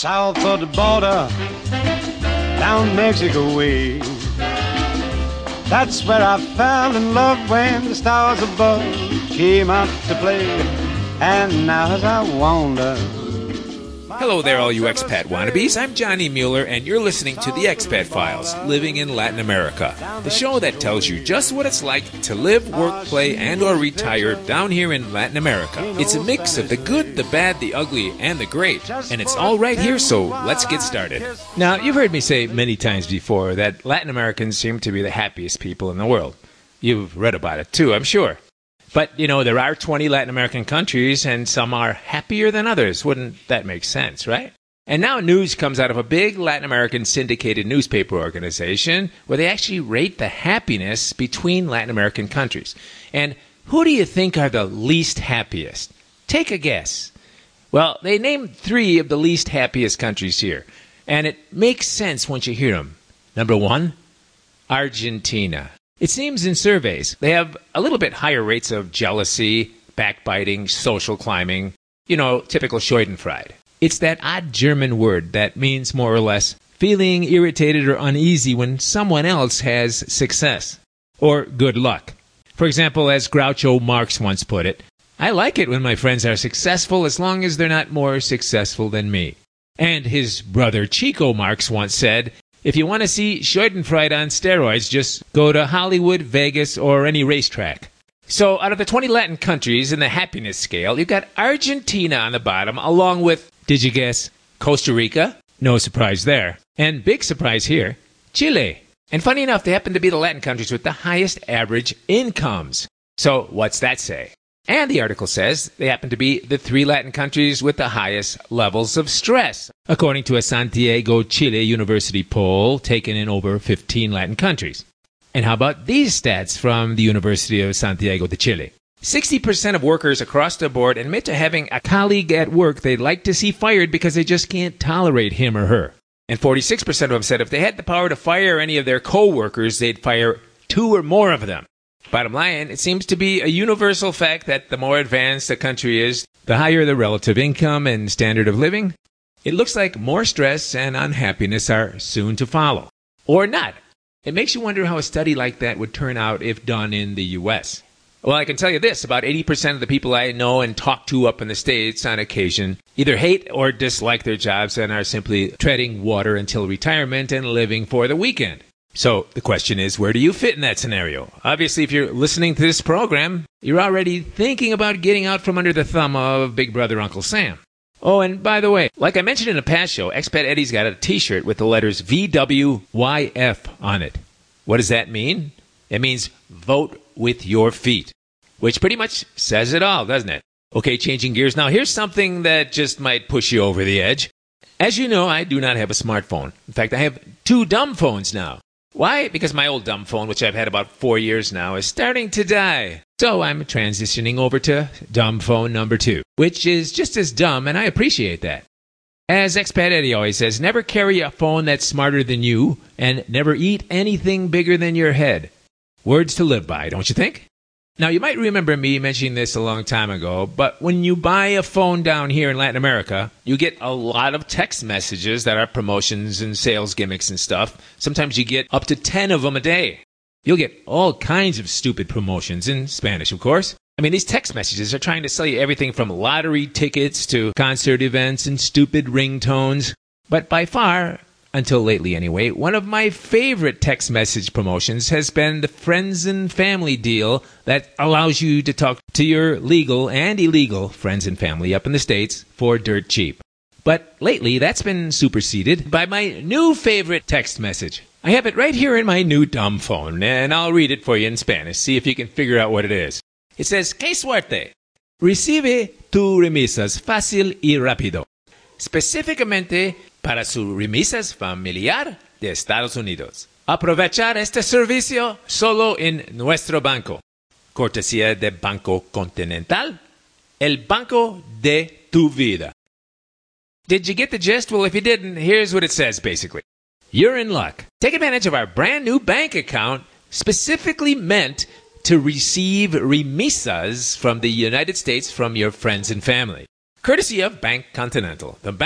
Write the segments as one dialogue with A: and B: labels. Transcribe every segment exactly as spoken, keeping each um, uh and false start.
A: south of the border, down Mexico way. That's where I fell in love when the stars above came out to play. And now as I wander...
B: Hello there, all you expat wannabes. I'm Johnny Mueller, and you're listening to The Expat Files, Living in Latin America, the show that tells you just what it's like to live, work, play, and or retire down here in Latin America. It's a mix of the good, the bad, the ugly, and the great, and it's all right here, so let's get started. Now, you've heard me say many times before that Latin Americans seem to be the happiest people in the world. You've read about it too, I'm sure. But, you know, there are twenty Latin American countries, and some are happier than others. Wouldn't that make sense, right? And now news comes out of a big Latin American syndicated newspaper organization where they actually rate the happiness between Latin American countries. And who do you think are the least happiest? Take a guess. Well, they named three of the least happiest countries here. And it makes sense once you hear them. Number one, Argentina. It seems in surveys they have a little bit higher rates of jealousy, backbiting, social climbing, you know, typical Schadenfreude. It's that odd German word that means more or less feeling irritated or uneasy when someone else has success or good luck. For example, as Groucho Marx once put it, I like it when my friends are successful as long as they're not more successful than me. And his brother Chico Marx once said, if you want to see Schadenfreude on steroids, just go to Hollywood, Vegas, or any racetrack. So out of the twenty Latin countries in the happiness scale, you've got Argentina on the bottom, along with, did you guess, Costa Rica? No surprise there. And big surprise here, Chile. And funny enough, they happen to be the Latin countries with the highest average incomes. So what's that say? And the article says they happen to be the three Latin countries with the highest levels of stress, according to a Santiago, Chile University poll taken in over fifteen Latin countries. And how about these stats from the University of Santiago de Chile? sixty percent of workers across the board admit to having a colleague at work they'd like to see fired because they just can't tolerate him or her. And forty-six percent of them said if they had the power to fire any of their co-workers, they'd fire two or more of them. Bottom line, it seems to be a universal fact that the more advanced a country is, the higher the relative income and standard of living, it looks like more stress and unhappiness are soon to follow. Or not. It makes you wonder how a study like that would turn out if done in the U S. Well, I can tell you this, about eighty percent of the people I know and talk to up in the States on occasion either hate or dislike their jobs and are simply treading water until retirement and living for the weekend. So the question is, where do you fit in that scenario? Obviously, if you're listening to this program, you're already thinking about getting out from under the thumb of Big Brother Uncle Sam. Oh, and by the way, like I mentioned in a past show, Expat Eddie's got a t-shirt with the letters V W Y F on it. What does that mean? It means vote with your feet, which pretty much says it all, doesn't it? Okay, changing gears now. Here's something that just might push you over the edge. As you know, I do not have a smartphone. In fact, I have two dumb phones now. Why? Because my old dumb phone, which I've had about four years now, is starting to die. So I'm transitioning over to dumb phone number two, which is just as dumb, and I appreciate that. As Expat Eddie always says, never carry a phone that's smarter than you, and never eat anything bigger than your head. Words to live by, don't you think? Now, you might remember me mentioning this a long time ago, but when you buy a phone down here in Latin America, you get a lot of text messages that are promotions and sales gimmicks and stuff. Sometimes you get up to ten of them a day. You'll get all kinds of stupid promotions, in Spanish, of course. I mean, these text messages are trying to sell you everything from lottery tickets to concert events and stupid ringtones. But by far, until lately anyway, one of my favorite text message promotions has been the friends and family deal that allows you to talk to your legal and illegal friends and family up in the States for dirt cheap. But lately, that's been superseded by my new favorite text message. I have it right here in my new dumb phone, and I'll read it for you in Spanish, see if you can figure out what it is. It says, "Qué suerte! Recibe tu remisas fácil y rápido. Específicamente para su remisas familiar de Estados Unidos. Aprovechar este servicio solo en nuestro banco. Cortesía de Banco Continental, el banco de tu vida." Did you get the gist? Well, if you didn't, here's what it says, basically. You're in luck. Take advantage of our brand new bank account specifically meant to receive remisas from the United States from your friends and family. Courtesy of Bank Continental, the bank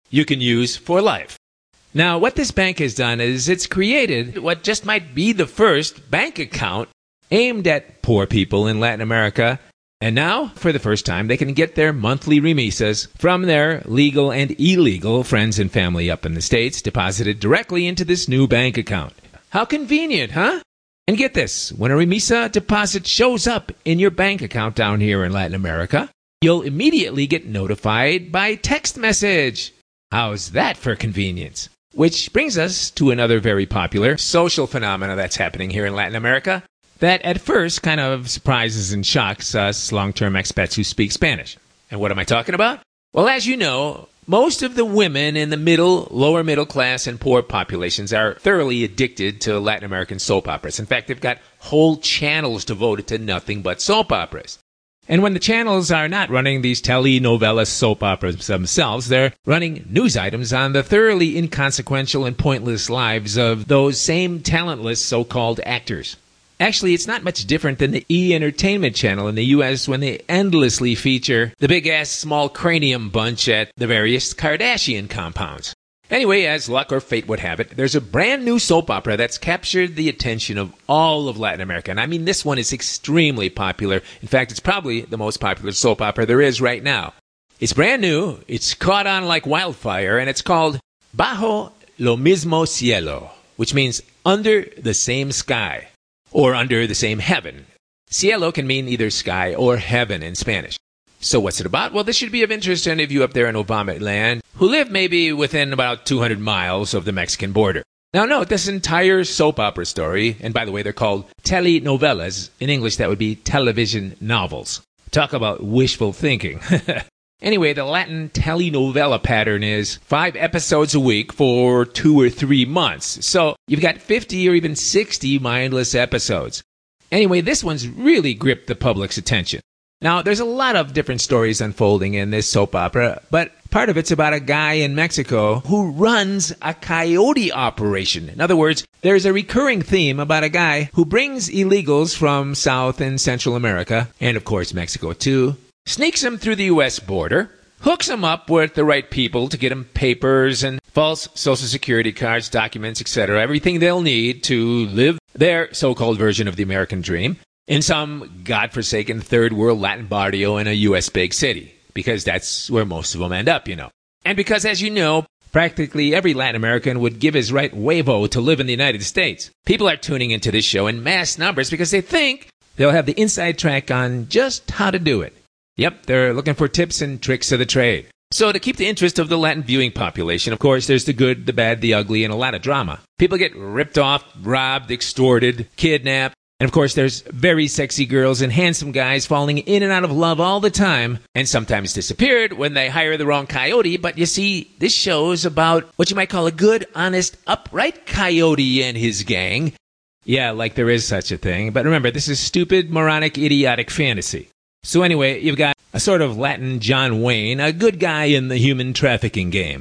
B: you can use for life. Now, what this bank has done is it's created what just might be the first bank account aimed at poor people in Latin America. And now, for the first time, they can get their monthly remesas from their legal and illegal friends and family up in the States deposited directly into this new bank account. How convenient, huh? And get this, when a remesa deposit shows up in your bank account down here in Latin America, you'll immediately get notified by text message. How's that for convenience? Which brings us to another very popular social phenomena that's happening here in Latin America that at first kind of surprises and shocks us long-term expats who speak Spanish. And what am I talking about? Well, as you know, most of the women in the middle, lower middle class, and poor populations are thoroughly addicted to Latin American soap operas. In fact, they've got whole channels devoted to nothing but soap operas. And when the channels are not running these telenovela soap operas themselves, they're running news items on the thoroughly inconsequential and pointless lives of those same talentless so-called actors. Actually, it's not much different than the E! Entertainment Channel in the U S when they endlessly feature the big-ass small cranium bunch at the various Kardashian compounds. Anyway, as luck or fate would have it, there's a brand new soap opera that's captured the attention of all of Latin America. And I mean, this one is extremely popular. In fact, it's probably the most popular soap opera there is right now. It's brand new, it's caught on like wildfire, and it's called Bajo lo mismo cielo, which means under the same sky, or under the same heaven. Cielo can mean either sky or heaven in Spanish. So what's it about? Well, this should be of interest to any of you up there in Ovamit land who live maybe within about two hundred miles of the Mexican border. Now note, this entire soap opera story, and by the way, they're called telenovelas. In English, that would be television novels. Talk about wishful thinking. Anyway, the Latin telenovela pattern is five episodes a week for two or three months. So you've got fifty or even sixty mindless episodes. Anyway, this one's really gripped the public's attention. Now, there's a lot of different stories unfolding in this soap opera, but part of it's about a guy in Mexico who runs a coyote operation. In other words, there's a recurring theme about a guy who brings illegals from South and Central America, and of course Mexico too, sneaks them through the U S border, hooks them up with the right people to get them papers and false social security cards, documents, et cetera, everything they'll need to live their so-called version of the American dream in some godforsaken third world Latin barrio in a U S big city, because that's where most of them end up, you know. And because, as you know, practically every Latin American would give his right huevo to live in the United States. People are tuning into this show in mass numbers because they think they'll have the inside track on just how to do it. Yep, they're looking for tips and tricks of the trade. So to keep the interest of the Latin viewing population, of course, there's the good, the bad, the ugly, and a lot of drama. People get ripped off, robbed, extorted, kidnapped. And of course, there's very sexy girls and handsome guys falling in and out of love all the time, and sometimes disappeared when they hire the wrong coyote. But you see, this show's about what you might call a good, honest, upright coyote and his gang. Yeah, like there is such a thing. But remember, this is stupid, moronic, idiotic fantasy. So anyway, you've got a sort of Latin John Wayne, a good guy in the human trafficking game.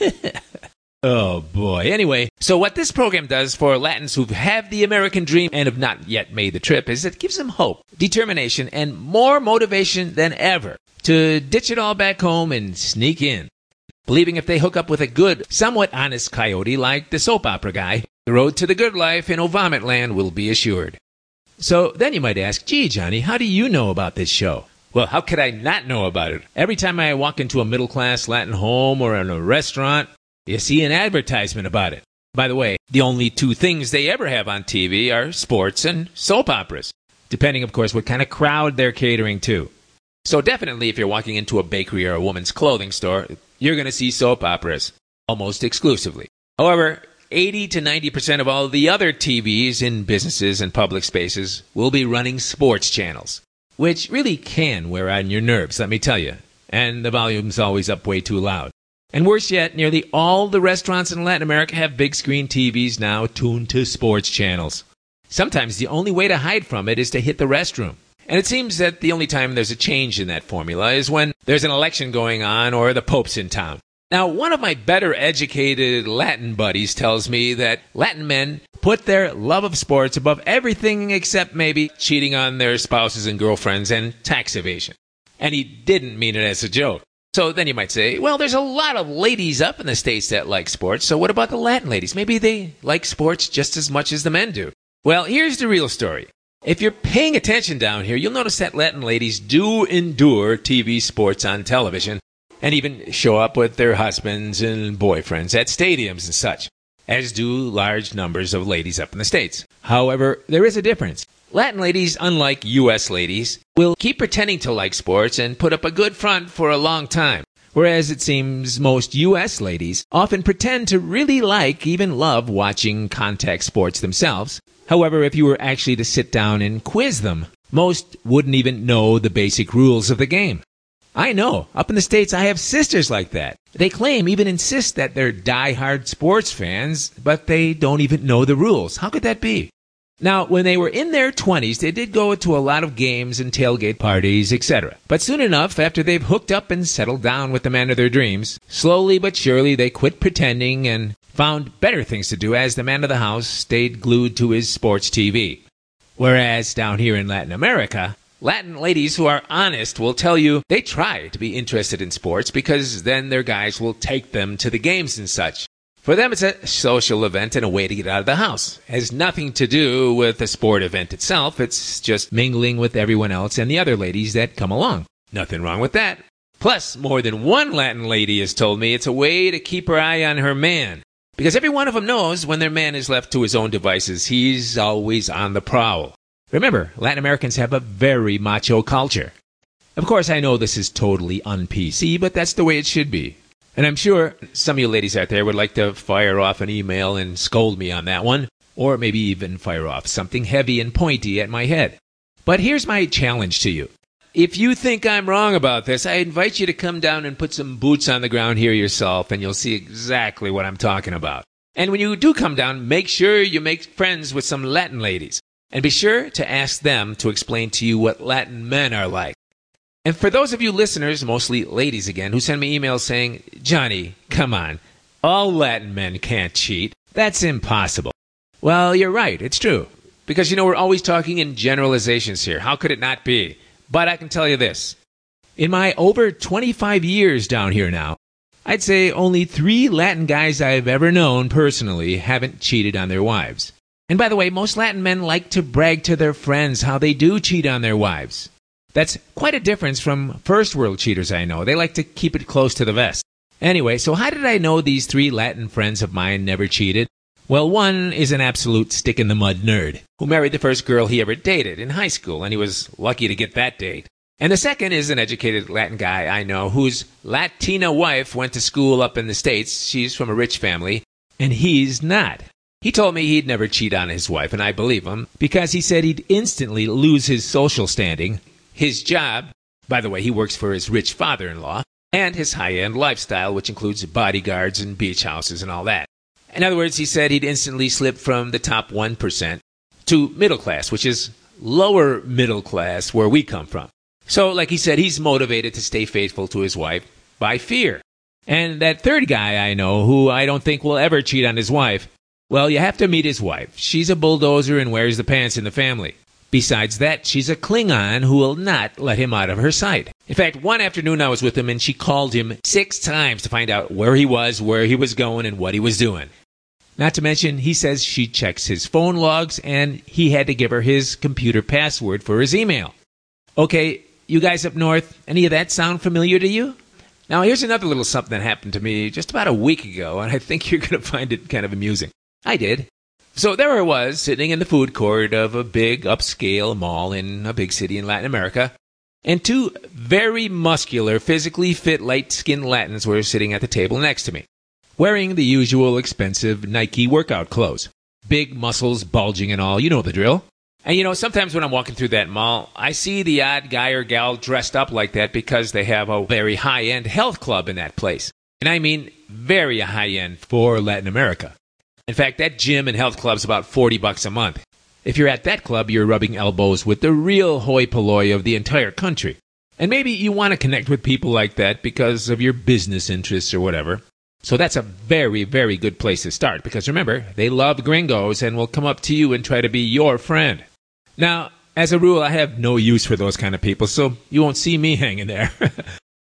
B: Oh, boy. Anyway, so what this program does for Latins who have the American dream and have not yet made the trip is it gives them hope, determination, and more motivation than ever to ditch it all back home and sneak in, believing if they hook up with a good, somewhat honest coyote like the soap opera guy, the road to the good life in Ovamit land will be assured. So then you might ask, gee, Johnny, how do you know about this show? Well, how could I not know about it? Every time I walk into a middle-class Latin home or in a restaurant, you see an advertisement about it. By the way, the only two things they ever have on T V are sports and soap operas, depending, of course, what kind of crowd they're catering to. So definitely, if you're walking into a bakery or a woman's clothing store, you're going to see soap operas, almost exclusively. However, eighty to ninety percent of all the other T Vs in businesses and public spaces will be running sports channels, which really can wear on your nerves, let me tell you. And the volume's always up way too loud. And worse yet, nearly all the restaurants in Latin America have big screen T Vs now tuned to sports channels. Sometimes the only way to hide from it is to hit the restroom. And it seems that the only time there's a change in that formula is when there's an election going on or the Pope's in town. Now, one of my better educated Latin buddies tells me that Latin men put their love of sports above everything except maybe cheating on their spouses and girlfriends and tax evasion. And he didn't mean it as a joke. So then you might say, well, there's a lot of ladies up in the States that like sports, so what about the Latin ladies? Maybe they like sports just as much as the men do. Well, here's the real story. If you're paying attention down here, you'll notice that Latin ladies do endure T V sports on television and even show up with their husbands and boyfriends at stadiums and such, as do large numbers of ladies up in the States. However, there is a difference. Latin ladies, unlike U S ladies, will keep pretending to like sports and put up a good front for a long time, whereas it seems most U S ladies often pretend to really like, even love, watching contact sports themselves. However, if you were actually to sit down and quiz them, most wouldn't even know the basic rules of the game. I know, up in the States I have sisters like that. They claim, even insist that they're die-hard sports fans, but they don't even know the rules. How could that be? Now, when they were in their twenties, they did go to a lot of games and tailgate parties, et cetera. But soon enough, after they've hooked up and settled down with the man of their dreams, slowly but surely they quit pretending and found better things to do as the man of the house stayed glued to his sports T V. Whereas down here in Latin America, Latin ladies who are honest will tell you they try to be interested in sports because then their guys will take them to the games and such. For them, it's a social event and a way to get out of the house. It has nothing to do with the sport event itself. It's just mingling with everyone else and the other ladies that come along. Nothing wrong with that. Plus, more than one Latin lady has told me it's a way to keep her eye on her man. Because every one of them knows when their man is left to his own devices, he's always on the prowl. Remember, Latin Americans have a very macho culture. Of course, I know this is totally un-P C, but that's the way it should be. And I'm sure some of you ladies out there would like to fire off an email and scold me on that one, or maybe even fire off something heavy and pointy at my head. But here's my challenge to you. If you think I'm wrong about this, I invite you to come down and put some boots on the ground here yourself, and you'll see exactly what I'm talking about. And when you do come down, make sure you make friends with some Latin ladies, and be sure to ask them to explain to you what Latin men are like. And for those of you listeners, mostly ladies again, who send me emails saying, Johnny, come on, all Latin men can't cheat. That's impossible. Well, you're right, it's true. Because, you know, we're always talking in generalizations here. How could it not be? But I can tell you this. In my over twenty-five years down here now, I'd say only three Latin guys I've ever known personally haven't cheated on their wives. And by the way, most Latin men like to brag to their friends how they do cheat on their wives. That's quite a difference from first world cheaters I know. They like to keep it close to the vest. Anyway, so how did I know these three Latin friends of mine never cheated? Well, one is an absolute stick-in-the-mud nerd who married the first girl he ever dated in high school, and he was lucky to get that date. And the second is an educated Latin guy I know whose Latina wife went to school up in the States. She's from a rich family, and he's not. He told me he'd never cheat on his wife, and I believe him, because he said he'd instantly lose his social standing, his job, by the way, he works for his rich father-in-law, and his high-end lifestyle, which includes bodyguards and beach houses and all that. In other words, he said he'd instantly slip from the top one percent to middle class, which is lower middle class where we come from. So, like he said, he's motivated to stay faithful to his wife by fear. And that third guy I know, who I don't think will ever cheat on his wife, well, you have to meet his wife. She's a bulldozer and wears the pants in the family. Besides that, she's a Klingon who will not let him out of her sight. In fact, one afternoon I was with him and she called him six times to find out where he was, where he was going, and what he was doing. Not to mention, he says she checks his phone logs and he had to give her his computer password for his email. Okay, you guys up north, any of that sound familiar to you? Now, here's another little something that happened to me just about a week ago, and I think you're going to find it kind of amusing. I did. So there I was, sitting in the food court of a big upscale mall in a big city in Latin America, and two very muscular, physically fit, light-skinned Latins were sitting at the table next to me, wearing the usual expensive Nike workout clothes. Big muscles bulging and all, you know the drill. And you know, sometimes when I'm walking through that mall, I see the odd guy or gal dressed up like that because they have a very high-end health club in that place. And I mean very high-end for Latin America. In fact, that gym and health club's about forty bucks a month. If you're at that club, you're rubbing elbows with the real hoi polloi of the entire country. And maybe you want to connect with people like that because of your business interests or whatever. So that's a very, very good place to start because remember, they love gringos and will come up to you and try to be your friend. Now, as a rule, I have no use for those kind of people, so you won't see me hanging there.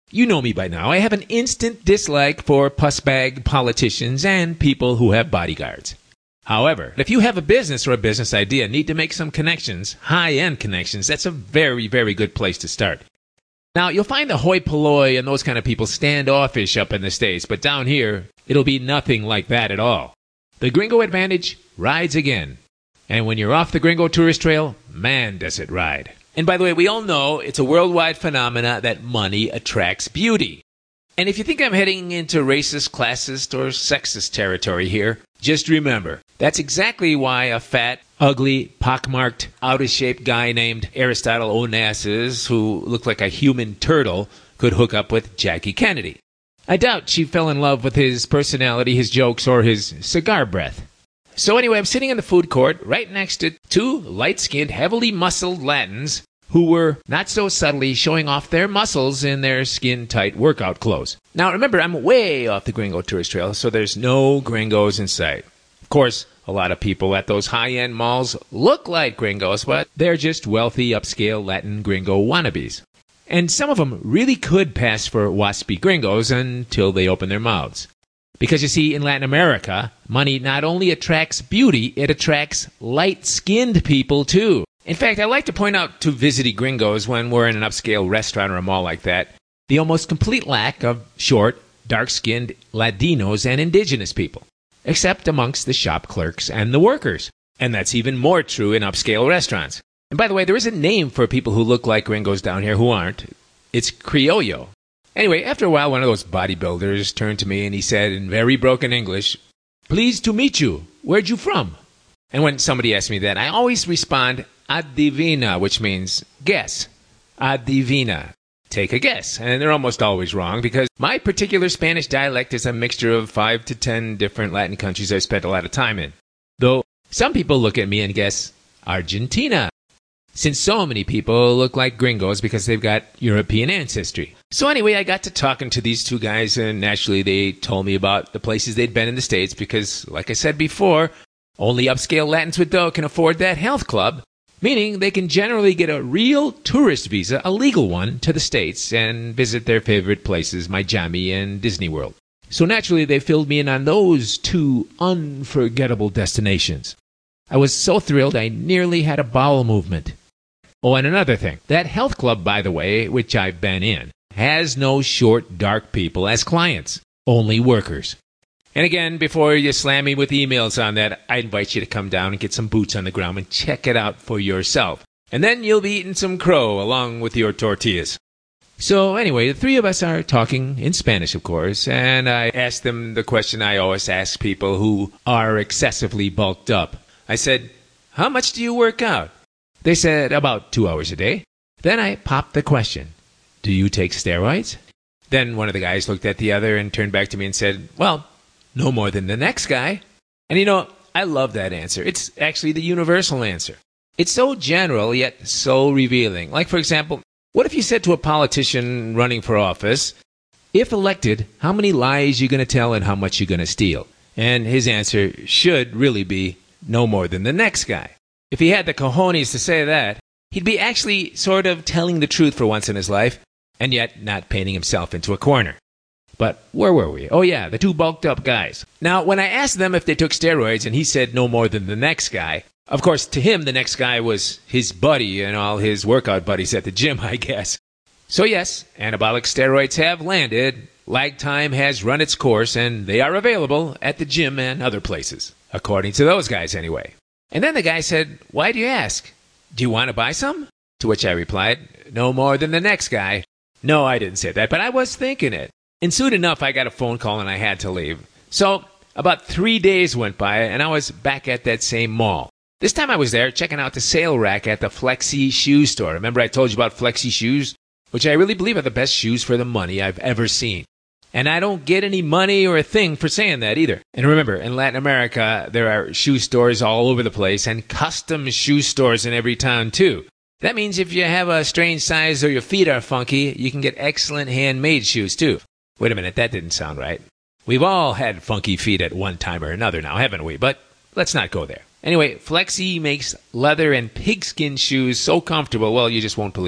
B: You know me by now. I have an instant dislike for pussbag politicians and people who have bodyguards. However, if you have a business or a business idea and need to make some connections, high-end connections, that's a very, very good place to start. Now, you'll find the hoi polloi and those kind of people standoffish up in the States, but down here, it'll be nothing like that at all. The Gringo Advantage rides again. And when you're off the Gringo Tourist Trail, man, does it ride. And by the way, we all know it's a worldwide phenomena that money attracts beauty. And if you think I'm heading into racist, classist, or sexist territory here, just remember, that's exactly why a fat, ugly, pockmarked, out-of-shape guy named Aristotle Onassis, who looked like a human turtle, could hook up with Jackie Kennedy. I doubt she fell in love with his personality, his jokes, or his cigar breath. So anyway, I'm sitting in the food court right next to two light-skinned, heavily muscled Latins who were not so subtly showing off their muscles in their skin-tight workout clothes. Now remember, I'm way off the Gringo Tourist Trail, so there's no gringos in sight. Of course, a lot of people at those high-end malls look like gringos, but they're just wealthy, upscale Latin gringo wannabes. And some of them really could pass for waspy gringos until they open their mouths. Because you see, in Latin America, money not only attracts beauty, it attracts light-skinned people too. In fact, I like to point out to visiting gringos when we're in an upscale restaurant or a mall like that, the almost complete lack of short, dark-skinned Latinos and indigenous people, except amongst the shop clerks and the workers. And that's even more true in upscale restaurants. And by the way, there is a name for people who look like gringos down here who aren't. It's criollo. Anyway, after a while, one of those bodybuilders turned to me and he said in very broken English, "Pleased to meet you. Where'd you from?" And when somebody asks me that, I always respond, "Adivina," which means guess. Adivina. Take a guess. And they're almost always wrong because my particular Spanish dialect is a mixture of five to ten different Latin countries I've spent a lot of time in. Though some people look at me and guess Argentina, since so many people look like gringos because they've got European ancestry. So anyway, I got to talking to these two guys, and naturally they told me about the places they'd been in the States because, like I said before, only upscale Latins with dough can afford that health club, meaning they can generally get a real tourist visa, a legal one, to the States and visit their favorite places, Miami and Disney World. So naturally they filled me in on those two unforgettable destinations. I was so thrilled I nearly had a bowel movement. Oh, and another thing. That health club, by the way, which I've been in, has no short, dark people as clients. Only workers. And again, before you slam me with emails on that, I invite you to come down and get some boots on the ground and check it out for yourself. And then you'll be eating some crow along with your tortillas. So anyway, the three of us are talking in Spanish, of course, and I asked them the question I always ask people who are excessively bulked up. I said, "How much do you work out?" They said, "About two hours a day." Then I popped the question, "Do you take steroids?" Then one of the guys looked at the other and turned back to me and said, "Well, no more than the next guy." And you know, I love that answer. It's actually the universal answer. It's so general, yet so revealing. Like, for example, what if you said to a politician running for office, "If elected, how many lies are you going to tell and how much you're going to steal?" And his answer should really be, "No more than the next guy." If he had the cojones to say that, he'd be actually sort of telling the truth for once in his life, and yet not painting himself into a corner. But where were we? Oh yeah, the two bulked up guys. Now, when I asked them if they took steroids and he said no more than the next guy, of course, to him, the next guy was his buddy and all his workout buddies at the gym, I guess. So yes, anabolic steroids have landed, lag time has run its course, and they are available at the gym and other places. According to those guys, anyway. And then the guy said, "Why do you ask? Do you want to buy some?" To which I replied, "No more than the next guy." No, I didn't say that, but I was thinking it. And soon enough, I got a phone call and I had to leave. So about three days went by and I was back at that same mall. This time I was there checking out the sale rack at the Flexi Shoe Store. Remember I told you about Flexi Shoes? Which I really believe are the best shoes for the money I've ever seen. And I don't get any money or a thing for saying that either. And remember, in Latin America, there are shoe stores all over the place and custom shoe stores in every town too. That means if you have a strange size or your feet are funky, you can get excellent handmade shoes too. Wait a minute, that didn't sound right. We've all had funky feet at one time or another now, haven't we? But let's not go there. Anyway, Flexi makes leather and pigskin shoes so comfortable, well, you just won't believe it.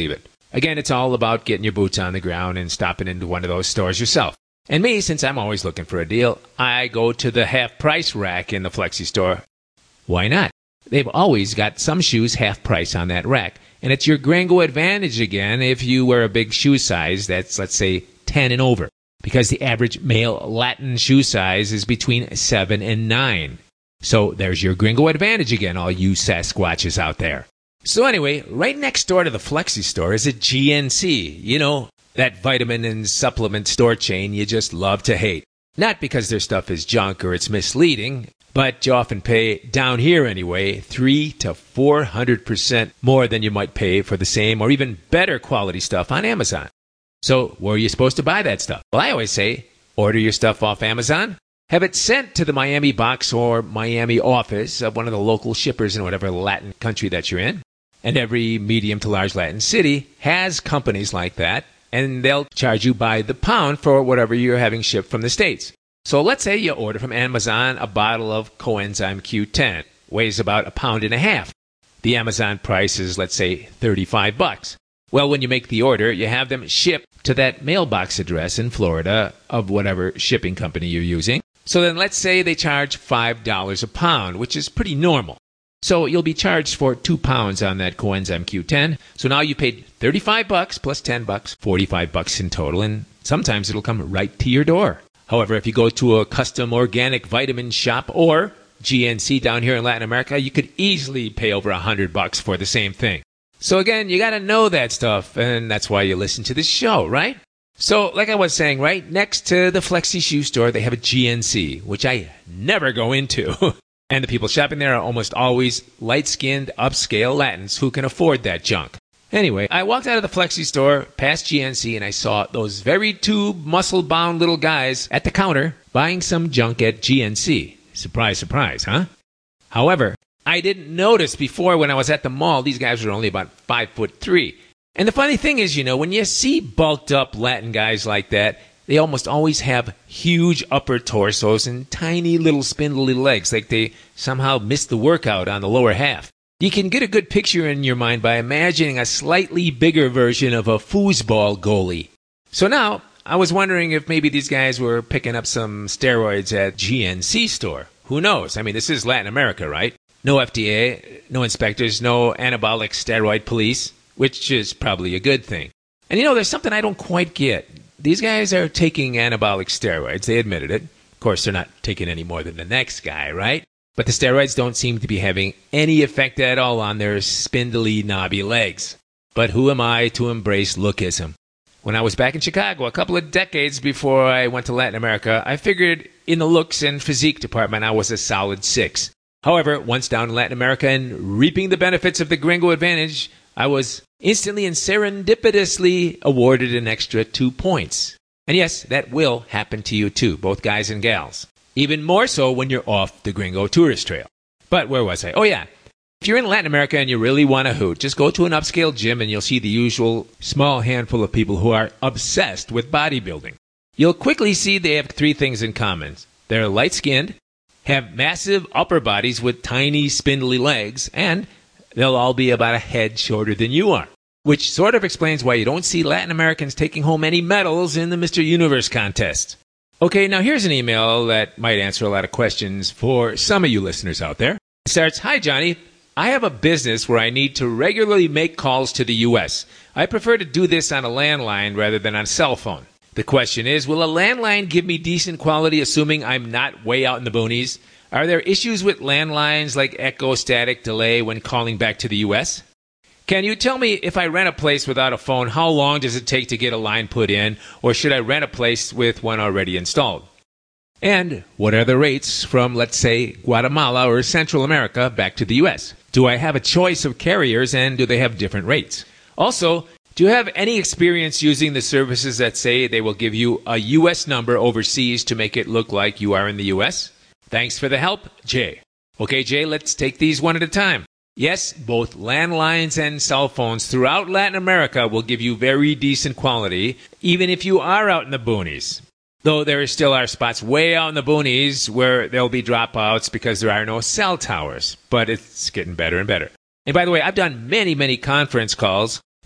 B: Again, it's all about getting your boots on the ground and stopping into one of those stores yourself. And me, since I'm always looking for a deal, I go to the half-price rack in the Flexi store. Why not? They've always got some shoes half price on that rack. And it's your gringo advantage again if you wear a big shoe size that's, let's say, ten and over. Because the average male Latin shoe size is between seven and nine. So there's your gringo advantage again, all you Sasquatches out there. So anyway, right next door to the Flexi store is a G N C. You know, that vitamin and supplement store chain you just love to hate. Not because their stuff is junk or it's misleading, but you often pay, down here anyway, three to four hundred percent more than you might pay for the same or even better quality stuff on Amazon. So where are you supposed to buy that stuff? Well, I always say, order your stuff off Amazon, have it sent to the Miami box or Miami office of one of the local shippers in whatever Latin country that you're in. And every medium to large Latin city has companies like that, and they'll charge you by the pound for whatever you're having shipped from the States. So let's say you order from Amazon a bottle of Coenzyme Q ten, weighs about a pound and a half. The Amazon price is, let's say, thirty-five bucks. Well, when you make the order, you have them shipped to that mailbox address in Florida of whatever shipping company you're using. So then let's say they charge five dollars a pound, which is pretty normal. So you'll be charged for two pounds on that Coenzyme Q ten. So now you paid thirty-five bucks plus ten bucks, forty-five bucks in total, and sometimes it'll come right to your door. However, if you go to a custom organic vitamin shop or G N C down here in Latin America, you could easily pay over a hundred bucks for the same thing. So again, you got to know that stuff, and that's why you listen to this show, right? So, like I was saying, right next to the Flexi shoe store, they have a G N C, which I never go into. And the people shopping there are almost always light-skinned, upscale Latins who can afford that junk. Anyway, I walked out of the Flexi store, past G N C, and I saw those very two muscle-bound little guys at the counter buying some junk at G N C. Surprise, surprise, huh? However, I didn't notice before when I was at the mall, these guys were only about five foot three. And the funny thing is, you know, when you see bulked-up Latin guys like that, they almost always have huge upper torsos and tiny little spindly legs, like they somehow missed the workout on the lower half. You can get a good picture in your mind by imagining a slightly bigger version of a foosball goalie. So now, I was wondering if maybe these guys were picking up some steroids at G N C store. Who knows? I mean, this is Latin America, right? No F D A, no inspectors, no anabolic steroid police, which is probably a good thing. And you know, there's something I don't quite get. These guys are taking anabolic steroids. They admitted it. Of course, they're not taking any more than the next guy, right? But the steroids don't seem to be having any effect at all on their spindly, knobby legs. But who am I to embrace lookism? When I was back in Chicago a couple of decades before I went to Latin America, I figured in the looks and physique department I was a solid six. However, once down in Latin America and reaping the benefits of the gringo advantage, I was instantly and serendipitously awarded an extra two points. And yes, that will happen to you too, both guys and gals. Even more so when you're off the gringo tourist trail. But where was I? Oh yeah, if you're in Latin America and you really want to hoot, just go to an upscale gym and you'll see the usual small handful of people who are obsessed with bodybuilding. You'll quickly see they have three things in common. They're light-skinned, have massive upper bodies with tiny spindly legs, and they'll all be about a head shorter than you are. Which sort of explains why you don't see Latin Americans taking home any medals in the Mister Universe contest. Okay, now here's an email that might answer a lot of questions for some of you listeners out there. It starts, "Hi Johnny, I have a business where I need to regularly make calls to the U S. I prefer to do this on a landline rather than on a cell phone. The question is, will a landline give me decent quality assuming I'm not way out in the boonies? Are there issues with landlines like echo, static, delay when calling back to the U S? Can you tell me if I rent a place without a phone, how long does it take to get a line put in, or should I rent a place with one already installed? And what are the rates from, let's say, Guatemala or Central America back to the U S? Do I have a choice of carriers, and do they have different rates? Also, do you have any experience using the services that say they will give you a U S number overseas to make it look like you are in the U S? Thanks for the help, Jay." Okay, Jay, let's take these one at a time. Yes, both landlines and cell phones throughout Latin America will give you very decent quality, even if you are out in the boonies. Though there still are spots way out in the boonies where there'll be dropouts because there are no cell towers. But it's getting better and better. And by the way, I've done many, many conference calls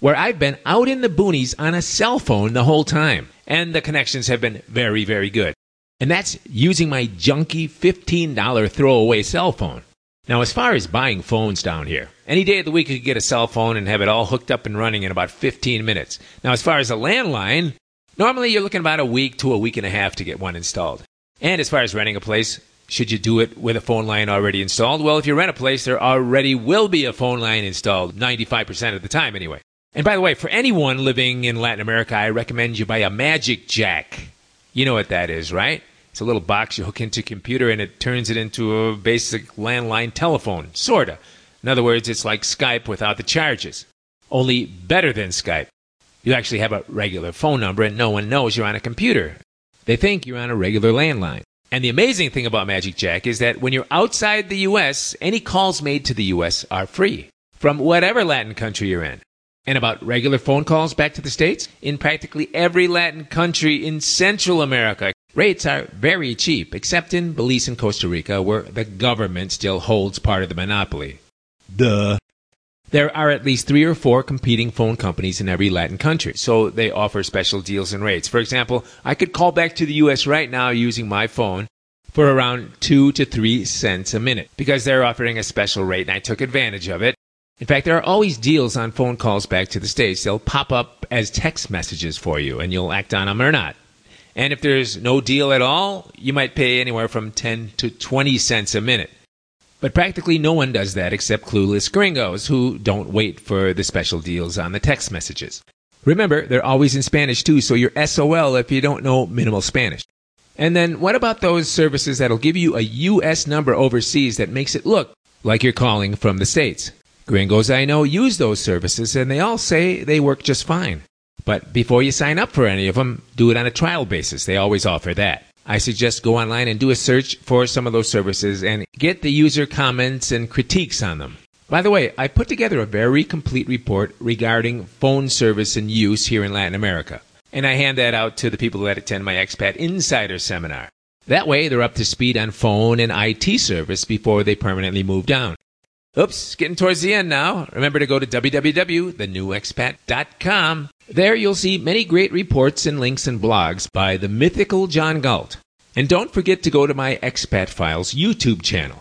B: where I've been out in the boonies on a cell phone the whole time, and the connections have been very, very good. And that's using my junky fifteen dollars throwaway cell phone. Now, as far as buying phones down here, any day of the week you could get a cell phone and have it all hooked up and running in about fifteen minutes. Now, as far as a landline, normally you're looking about a week to a week and a half to get one installed. And as far as renting a place, should you do it with a phone line already installed? Well, if you rent a place, there already will be a phone line installed, ninety-five percent of the time anyway. And by the way, for anyone living in Latin America, I recommend you buy a Magic Jack. You know what that is, right? It's a little box you hook into a computer and it turns it into a basic landline telephone, sorta. In other words, it's like Skype without the charges. Only better than Skype. You actually have a regular phone number and no one knows you're on a computer. They think you're on a regular landline. And the amazing thing about Magic Jack is that when you're outside the U S, any calls made to the U S are free, from whatever Latin country you're in. And about regular phone calls back to the States, in practically every Latin country in Central America, rates are very cheap, except in Belize and Costa Rica, where the government still holds part of the monopoly. Duh. There are at least three or four competing phone companies in every Latin country, so they offer special deals and rates. For example, I could call back to the U S right now using my phone for around two to three cents a minute, because they're offering a special rate, and I took advantage of it. In fact, there are always deals on phone calls back to the States. They'll pop up as text messages for you, and you'll act on them or not. And if there's no deal at all, you might pay anywhere from ten to twenty cents a minute. But practically no one does that except clueless gringos who don't wait for the special deals on the text messages. Remember, they're always in Spanish too, so you're S O L if you don't know minimal Spanish. And then what about those services that'll give you a U S number overseas that makes it look like you're calling from the States? Gringos I know use those services and they all say they work just fine. But before you sign up for any of them, do it on a trial basis. They always offer that. I suggest go online and do a search for some of those services and get the user comments and critiques on them. By the way, I put together a very complete report regarding phone service and use here in Latin America. And I hand that out to the people that attend my Expat Insider Seminar. That way, they're up to speed on phone and I T service before they permanently move down. Oops, getting towards the end now. Remember to go to w w w dot the new expat dot com. There you'll see many great reports and links and blogs by the mythical John Galt. And don't forget to go to my Expat Files YouTube channel.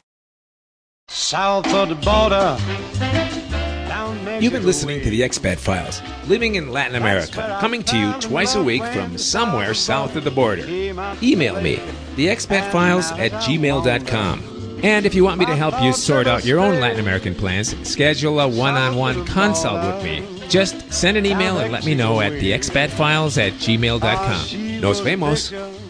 A: South of the border.
B: You've been listening to the Expat Files, living in Latin America, coming to you twice a week from somewhere south of the border. Email me, the expat files at gmail dot com. And if you want me to help you sort out your own Latin American plans, schedule a one-on-one consult with me. Just send an email and let me know at the expat files at gmail dot com. Nos vemos.